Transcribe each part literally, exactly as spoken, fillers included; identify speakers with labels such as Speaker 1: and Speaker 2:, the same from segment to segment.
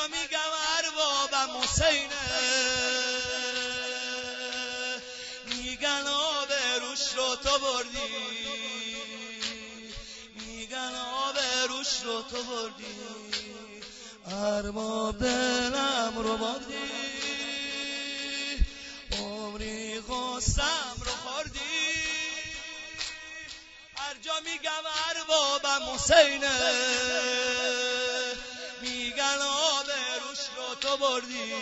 Speaker 1: جا میگم اربابم حسینه، میگن آبروش رو تو بردی، میگن آبروش رو تو بردی، ارباب دلم رو بردی، عمری غصم رو خوردی. هر جا میگم اربابم حسینه، میگن آبروش رو تو بردی،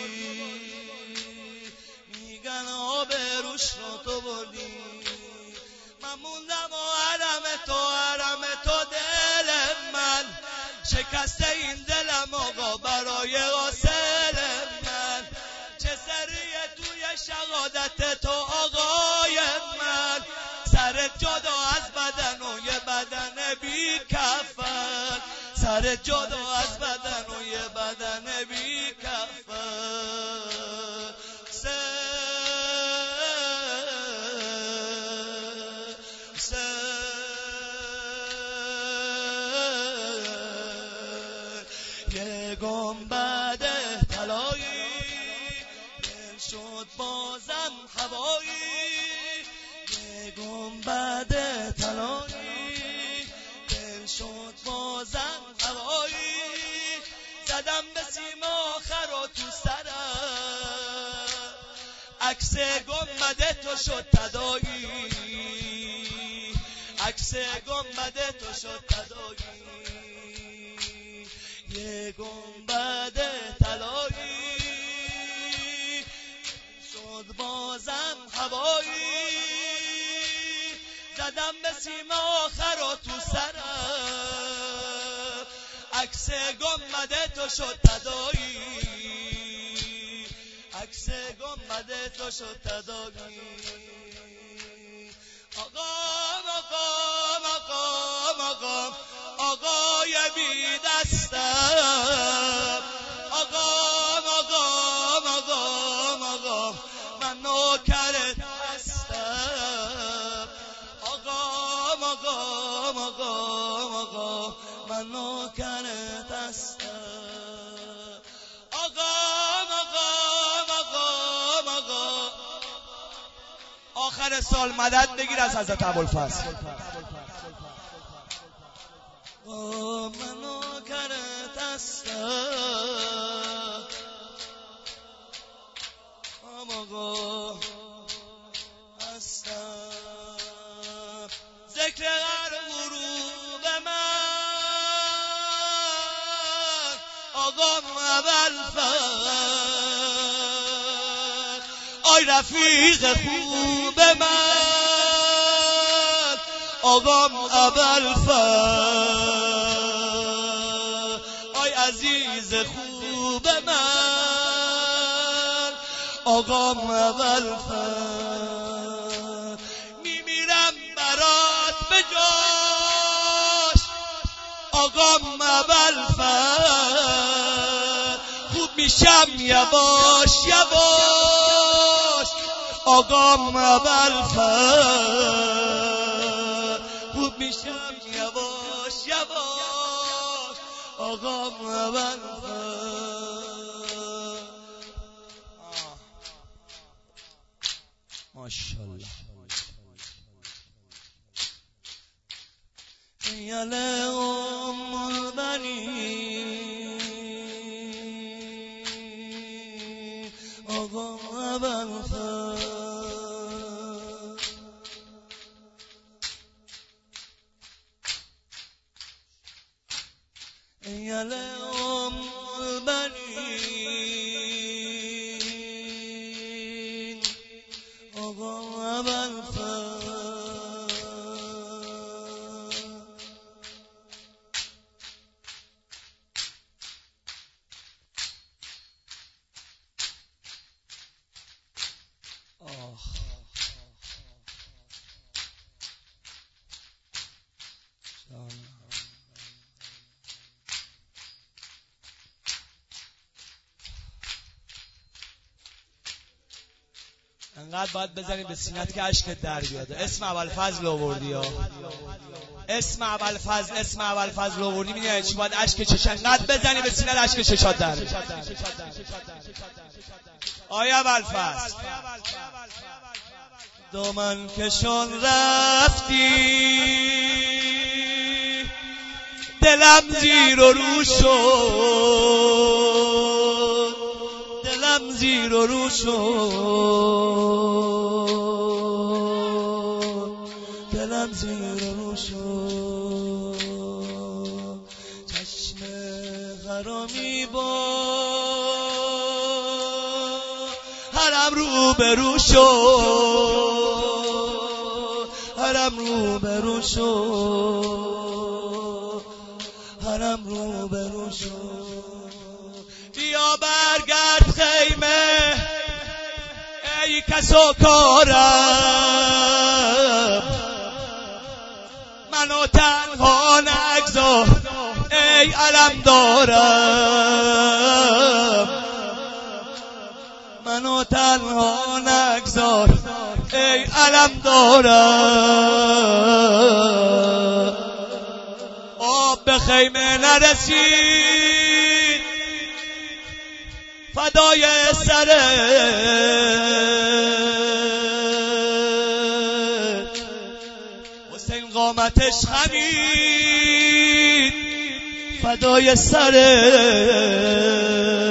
Speaker 1: میگن آبروش رو تو بردی. من موندم و حرم تو، حرم تو دل من، شکسته این دلم آقا برای غاسل من، چه سریه توی شهادت تو آقای من، سرت جدا از بدن و یه بدن بی کفن، سرت جدا از بدن و یه بدن بی کفن. یه گنبد طلایی دل شد بازم هوایی، یه گنبد طلایی دل شد بازم هوایی، زدم به سیم آخر و تو سرم عکس گنبد تو شد تدایی، عکس گنبد تو شد تدایی، یه گنبد طلایی شد بازم هوایی، زدم به سیم آخر و تو سرم عکس گنبد تو شد تدایی، عکس گنبد تو شد تدایی. آقا آقا آقا آقا آقای بی دستم، آقا آقا آقا آقا من نوکرت هستم، آقا آقا آقا آقا من نوکرت هستم، آقا آقا آقا آقا. آخر سال مدد بگیر از حضرت ابوالفضل. من نوکرت هستم، آقا هستم، ذکر هر غروب من آقام ابوالفضل، آی رفیق خوب من آقام ابوالفضل، آی عزیز خوب من آقام ابوالفضل، میمیرم برات به جاش آقام ابوالفضل، خوب میشم یواش یواش آقام ابوالفضل، خوب میشم یواش یواش آقام ابوالفضل. ماشاءالله. یا لهم البنین آقا ابوالفضل، یا لهم البنین آقا ابوالفضل. انقدر باید بزنی به سینت که عشقت در بیاد. اسم ابوالفضل آوردی ها. اسم اول فضل اسم اول فضل آوردی میدونی چی؟ باید اشک چشات انقدر بزنی به سینه اشک چشات در آیا اول فضل دامن کشان رفتی دلم زیر و رو شد دلم زیر و رو شد دلم زیر و رو شد چشم غرامی با هرم رو به رو شد هرم رو به رو شد هرم رو به رو شد بیا برگرد خیمه ای کس و کارم منو تنها نگذار ای علم دارم منو تنها نگذار ای علم دارم آب به خیمه نرسید فدای سرت حسین قامتش خمید فدای سرت